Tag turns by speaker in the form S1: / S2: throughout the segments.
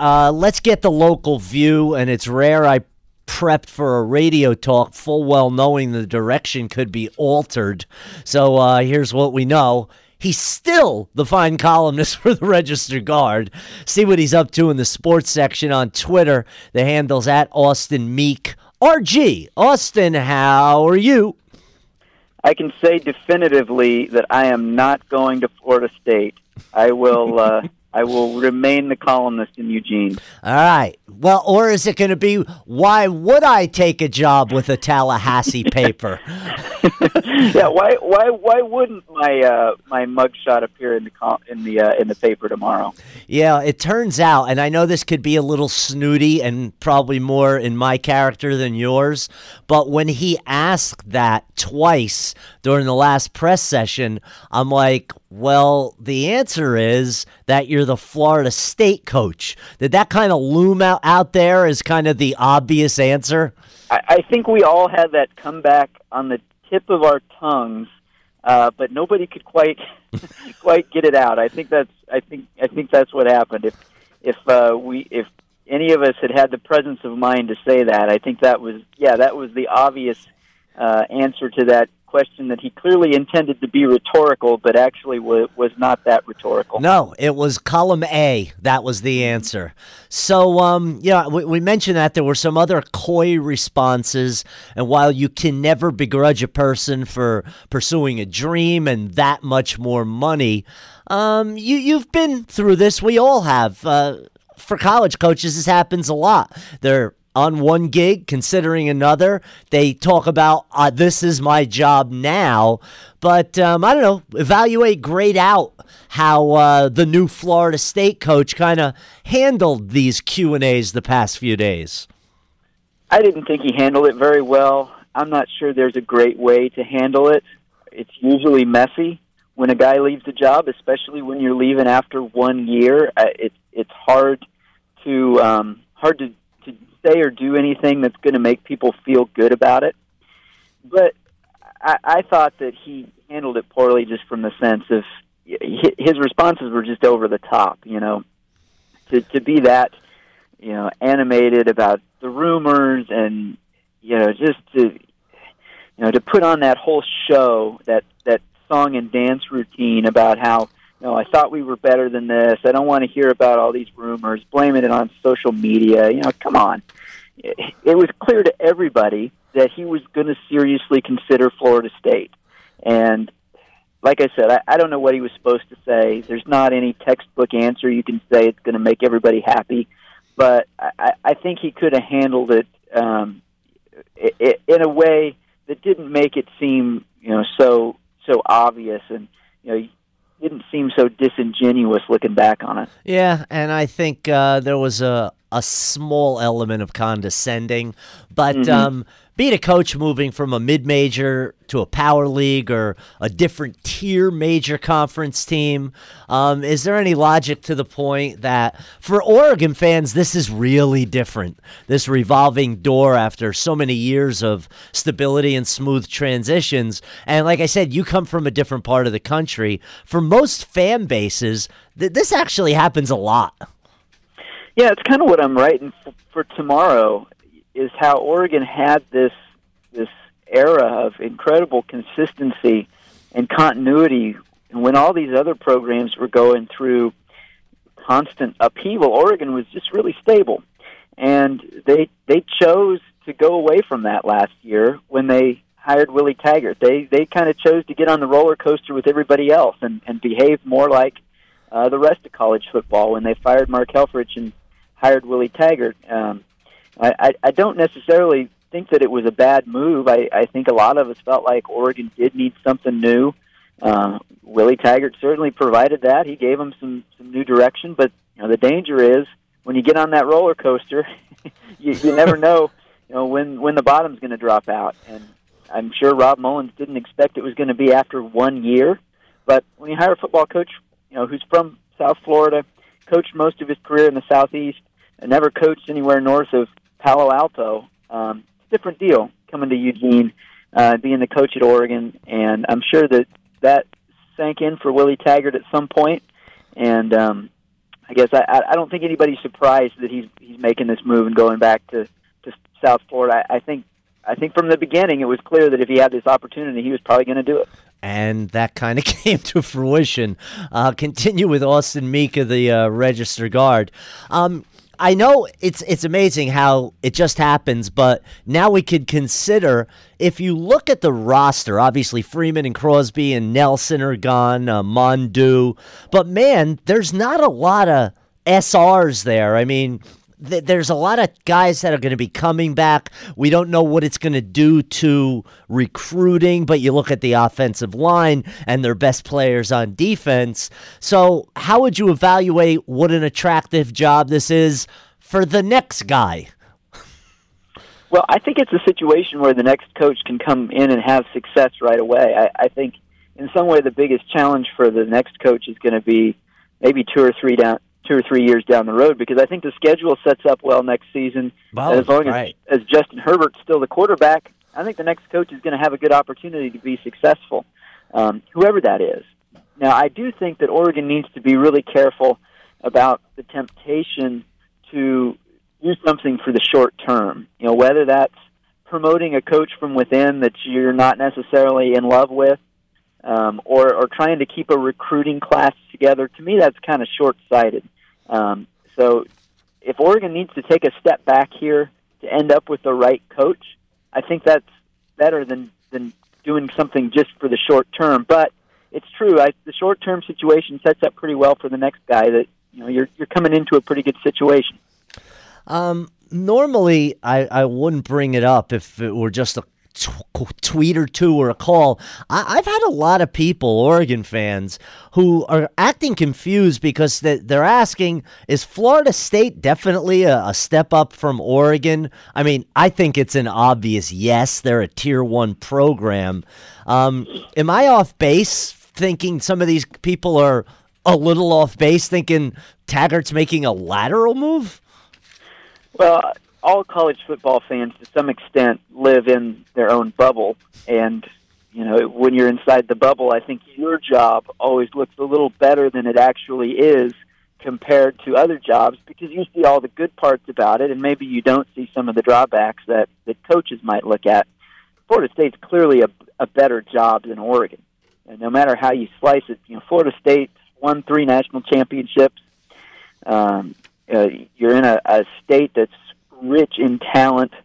S1: let's get the local view, and it's rare I prepped for a radio talk full well knowing the direction could be altered. So here's what we know. He's still the fine columnist for the Register Guard. See what he's up to in the sports section on Twitter. The handle's at Austin Meek. RG, Austin, how are you?
S2: I can say definitively that I am not going to Florida State. I will remain the columnist in Eugene.
S1: All right. Well, or is it going to be, why would I take a job with a Tallahassee paper?
S2: Yeah. Why wouldn't my mugshot appear in the paper tomorrow?
S1: Yeah. It turns out, and I know this could be a little snooty and probably more in my character than yours, but when he asked that twice during the last press session, I'm like, well, the answer is that you're the Florida State coach. Did that kind of loom out there as kind of the obvious answer?
S2: I think we all had that comeback on the tip of our tongues, but nobody could quite get it out. I think that's what happened. If any of us had the presence of mind to say that, I think that was the obvious answer to that question that he clearly intended to be rhetorical, but actually was not that rhetorical.
S1: No, it was column A. That was the answer. So, we mentioned that there were some other coy responses, and while you can never begrudge a person for pursuing a dream and that much more money, you've been through this. We all have. For college coaches, this happens a lot. They're on one gig, considering another. They talk about, this is my job now. But, I don't know, evaluate grade out how the new Florida State coach kind of handled these Q&As the past few days.
S2: I didn't think he handled it very well. I'm not sure there's a great way to handle it. It's usually messy when a guy leaves the job, especially when you're leaving after 1 year. It's hard to say or do anything that's going to make people feel good about it. But I thought that he handled it poorly, just from the sense of his responses were just over the top. To be that animated about the rumors, and just to put on that whole show, that song and dance routine about how, I thought we were better than this. I don't want to hear about all these rumors, blaming it on social media. Come on. It was clear to everybody that he was going to seriously consider Florida State. And like I said, I don't know what he was supposed to say. There's not any textbook answer you can say it's going to make everybody happy. But I think he could have handled it in a way that didn't make it seem, so obvious, and, didn't seem so disingenuous looking back on it.
S1: Yeah, and I think there was a small element of condescending, but being a coach moving from a mid-major to a power league or a different tier major conference team, is there any logic to the point that for Oregon fans, this is really different, this revolving door after so many years of stability and smooth transitions? And like I said, you come from a different part of the country. For most fan bases, this actually happens a lot.
S2: Yeah, it's kind of what I'm writing for tomorrow, is how Oregon had this era of incredible consistency and continuity. And when all these other programs were going through constant upheaval, Oregon was just really stable. And they chose to go away from that last year when they hired Willie Taggart. They kind of chose to get on the roller coaster with everybody else and behave more like the rest of college football when they fired Mark Helfrich and hired Willie Taggart. I don't necessarily think that it was a bad move. I think a lot of us felt like Oregon did need something new. Willie Taggart certainly provided that. He gave them some new direction, but the danger is when you get on that roller coaster, you never know, when the bottom's going to drop out. And I'm sure Rob Mullins didn't expect it was going to be after 1 year. But when you hire a football coach, who's from South Florida, coached most of his career in the Southeast, and never coached anywhere north of Palo Alto, it's a different deal coming to Eugene, being the coach at Oregon. And I'm sure that sank in for Willie Taggart at some point. And I guess I don't think anybody's surprised that he's making this move and going back to South Florida. I think from the beginning it was clear that if he had this opportunity, he was probably going to do it.
S1: And that kind of came to fruition. Continue with Austin Meeka, the Register guard. I know it's amazing how it just happens, but now we could consider, if you look at the roster, obviously Freeman and Crosby and Nelson are gone, Mondu, but man, there's not a lot of SRs there. I mean, there's a lot of guys that are going to be coming back. We don't know what it's going to do to recruiting, but you look at the offensive line and their best players on defense. So how would you evaluate what an attractive job this is for the next guy?
S2: Well, I think it's a situation where the next coach can come in and have success right away. I think in some way the biggest challenge for the next coach is going to be maybe 2 or 3 years down the road, because I think the schedule sets up well next season. As long as Justin Herbert's still the quarterback, I think the next coach is going to have a good opportunity to be successful, whoever that is. Now, I do think that Oregon needs to be really careful about the temptation to do something for the short term. You know, whether that's promoting a coach from within that you're not necessarily in love with, or trying to keep a recruiting class together. To me, that's kind of short-sighted. So if Oregon needs to take a step back here to end up with the right coach, I think that's better than doing something just for the short term. But it's true, the short-term situation sets up pretty well for the next guy that, you know, you're coming into a pretty good situation.
S1: Normally, I wouldn't bring it up if it were just a tweet or two or a call. I've had a lot of people, Oregon fans, who are acting confused because they're asking, is Florida State definitely a step up from Oregon? I mean, I think it's an obvious yes. They're a Tier 1 program. Am I off base thinking some of these people are a little off base thinking Taggart's making a lateral move?
S2: Well, all college football fans, to some extent, live in their own bubble. And, you know, when you're inside the bubble, I think your job always looks a little better than it actually is compared to other jobs, because you see all the good parts about it, and maybe you don't see some of the drawbacks that coaches might look at. Florida State's clearly a better job than Oregon. And no matter how you slice it, you know, Florida State won 3 national championships. You're in a state that's rich in talent.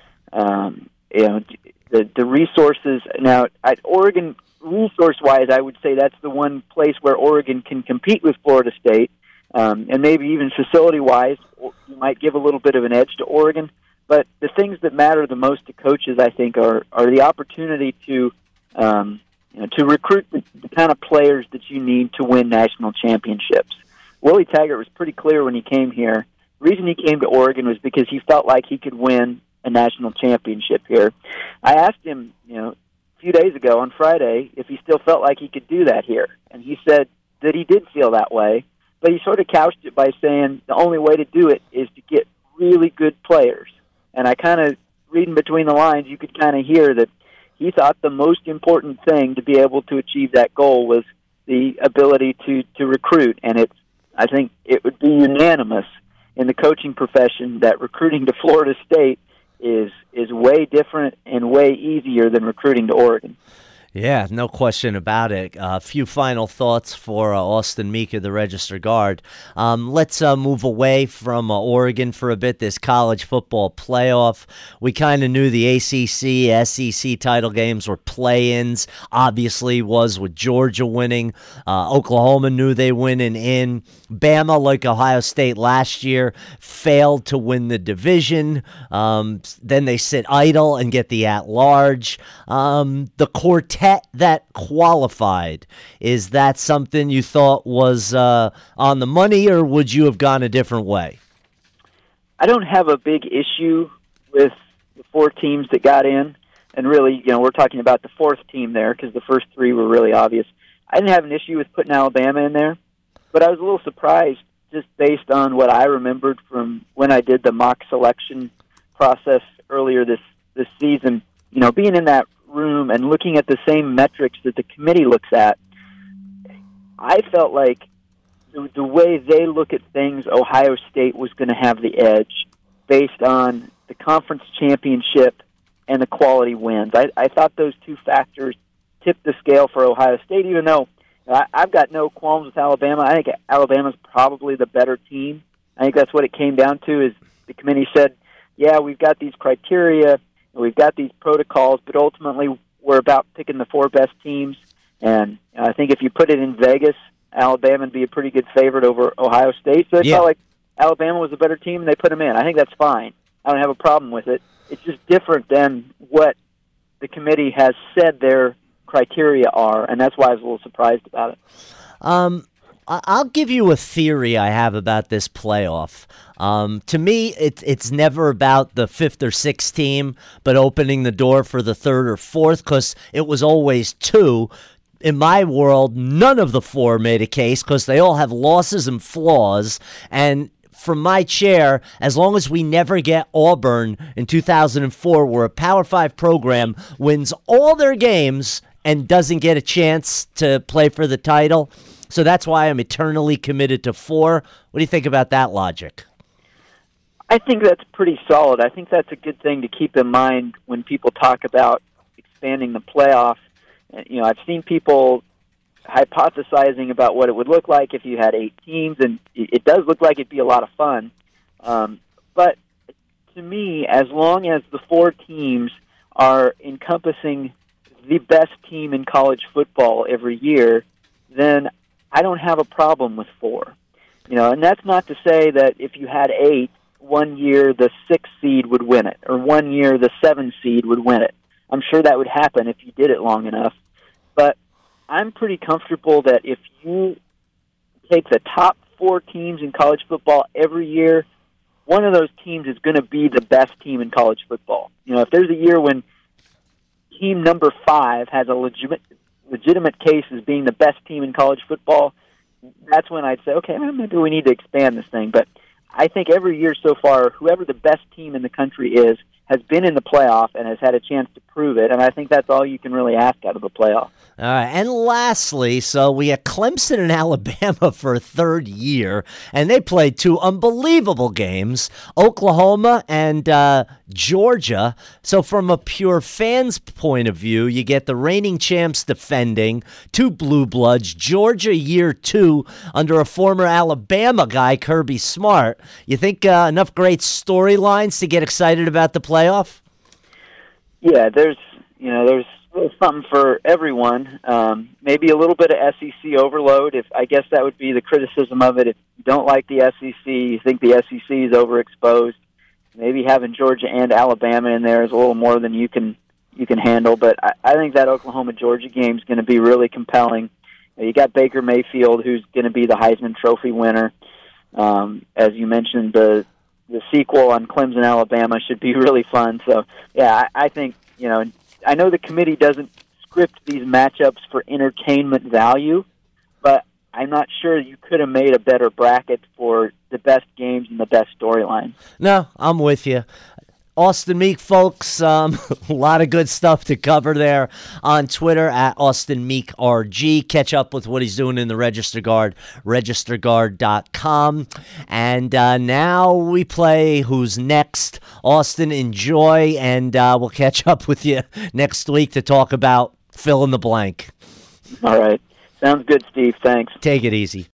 S2: You know, the resources now at Oregon, resource-wise, I would say that's the one place where Oregon can compete with Florida State, and maybe even facility-wise, you might give a little bit of an edge to Oregon. But the things that matter the most to coaches, I think, are the opportunity to to recruit the kind of players that you need to win national championships. Willie Taggart was pretty clear when he came here. The reason he came to Oregon was because he felt like he could win a national championship here. I asked him, you know, a few days ago on Friday if he still felt like he could do that here, and he said that he did feel that way, but he sort of couched it by saying the only way to do it is to get really good players. And I kind of, reading between the lines, you could kind of hear that he thought the most important thing to be able to achieve that goal was the ability to recruit. And I think it would be unanimous in the coaching profession that recruiting to Florida State is way different and way easier than recruiting to Oregon.
S1: Yeah, no question about it. A few final thoughts for Austin Meeka, the Register guard. Let's move away from Oregon for a bit, this college football playoff. We kind of knew the ACC, SEC title games were play-ins. Obviously was with Georgia winning. Oklahoma knew they winning in. Bama, like Ohio State last year, failed to win the division. Then they sit idle and get the at-large. The quartet that qualified, is that something you thought was on the money, or would you have gone a different way?
S2: I don't have a big issue with the 4 teams that got in, and really, you know, we're talking about the 4th team there because the first 3 were really obvious. I didn't have an issue with putting Alabama in there, but I was a little surprised just based on what I remembered from when I did the mock selection process earlier this season. You know, being in that room and looking at the same metrics that the committee looks at, I felt like the way they look at things, Ohio State was going to have the edge based on the conference championship and the quality wins. I thought those two factors tipped the scale for Ohio State, even though I've got no qualms with Alabama. I think Alabama's probably the better team. I think that's what it came down to, is the committee said, yeah, we've got these criteria, we've got these protocols, but ultimately we're about picking the 4 best teams. And I think if you put it in Vegas, Alabama would be a pretty good favorite over Ohio State. So it felt like Alabama was a better team, and they put them in. I think that's fine. I don't have a problem with it. It's just different than what the committee has said their criteria are, and that's why I was a little surprised about it.
S1: I'll give you a theory I have about this playoff. To me, it's never about the 5th or 6th team, but opening the door for the 3rd or 4th, because it was always 2. In my world, none of the 4 made a case because they all have losses and flaws. And from my chair, as long as we never get Auburn in 2004, where a Power 5 program wins all their games and doesn't get a chance to play for the title. So that's why I'm eternally committed to 4. What do you think about that logic?
S2: I think that's pretty solid. I think that's a good thing to keep in mind when people talk about expanding the playoff. I've seen people hypothesizing about what it would look like if you had 8 teams, and it does look like it'd be a lot of fun. But to me, as long as the 4 teams are encompassing the best team in college football every year, then I don't have a problem with 4. And that's not to say that if you had 8, one year the 6th seed would win it, or one year the 7th seed would win it. I'm sure that would happen if you did it long enough. But I'm pretty comfortable that if you take the top 4 teams in college football every year, one of those teams is going to be the best team in college football. If there's a year when team number 5 has a legitimate case as being the best team in college football, that's when I'd say, okay, maybe we need to expand this thing. But I think every year so far, whoever the best team in the country is has been in the playoff and has had a chance to prove it, and I think that's all you can really ask out of a playoff.
S1: All right, and lastly, so we had Clemson and Alabama for a 3rd year, and they played 2 unbelievable games, Oklahoma and Georgia. So from a pure fan's point of view, you get the reigning champs defending, 2 blue bloods, Georgia year 2 under a former Alabama guy, Kirby Smart. You think enough great storylines to get excited about the playoff?
S2: Yeah, there's something for everyone. Maybe a little bit of SEC overload. I guess that would be the criticism of it. If you don't like the SEC, you think the SEC is overexposed, maybe having Georgia and Alabama in there is a little more than you can handle. But I think that Oklahoma-Georgia game is going to be really compelling. You got Baker Mayfield, who's going to be the Heisman Trophy winner. As you mentioned, the sequel on Clemson, Alabama should be really fun. So, yeah, I think, I know the committee doesn't script these matchups for entertainment value, but I'm not sure you could have made a better bracket for the best games and the best storylines.
S1: No, I'm with you. Austin Meek, folks, a lot of good stuff to cover there on Twitter at Austin Meek RG. Catch up with what he's doing in the Register Guard, registerguard.com. And now we play Who's Next. Austin, enjoy, and we'll catch up with you next week to talk about fill in the blank.
S2: All right. Sounds good, Steve. Thanks.
S1: Take it easy.